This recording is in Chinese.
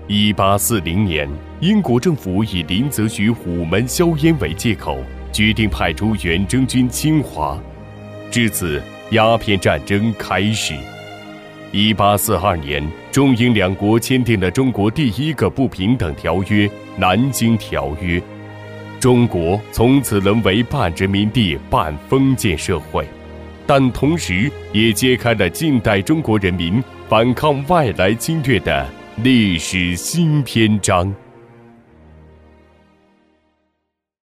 1840年，英国政府以林则徐虎门销烟为借口，决定派出远征军侵华，至此，鸦片战争开始。1842年，中英两国签订了中国第一个不平等条约《南京条约》，中国从此沦为半殖民地半封建社会，但同时也揭开了近代中国人民反抗外来侵略的历史新篇章。